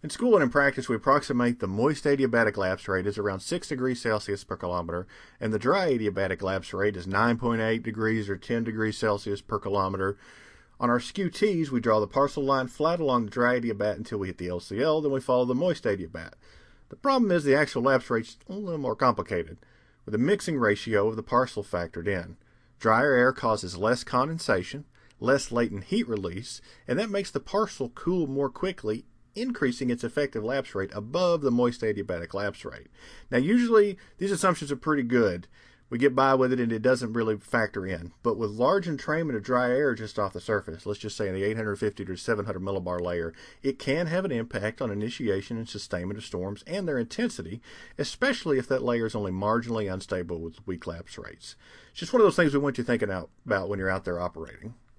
In school and in practice, we approximate the moist adiabatic lapse rate is around 6 degrees Celsius per kilometer, and the dry adiabatic lapse rate is 9.8 degrees or 10 degrees Celsius per kilometer. On our skew T's, we draw the parcel line flat along the dry adiabat until we hit the LCL, then we follow the moist adiabat. The problem is the actual lapse rate's a little more complicated, with a mixing ratio of the parcel factored in. Drier air causes less condensation, less latent heat release, and that makes the parcel cool more quickly, increasing its effective lapse rate above the moist adiabatic lapse rate. Now, usually these assumptions are pretty good. We get by with it and it doesn't really factor in. But with large entrainment of dry air just off the surface, let's just say in the 850 to 700 millibar layer, it can have an impact on initiation and sustainment of storms and their intensity, especially if that layer is only marginally unstable with weak lapse rates. It's just one of those things we want you thinking about when you're out there operating.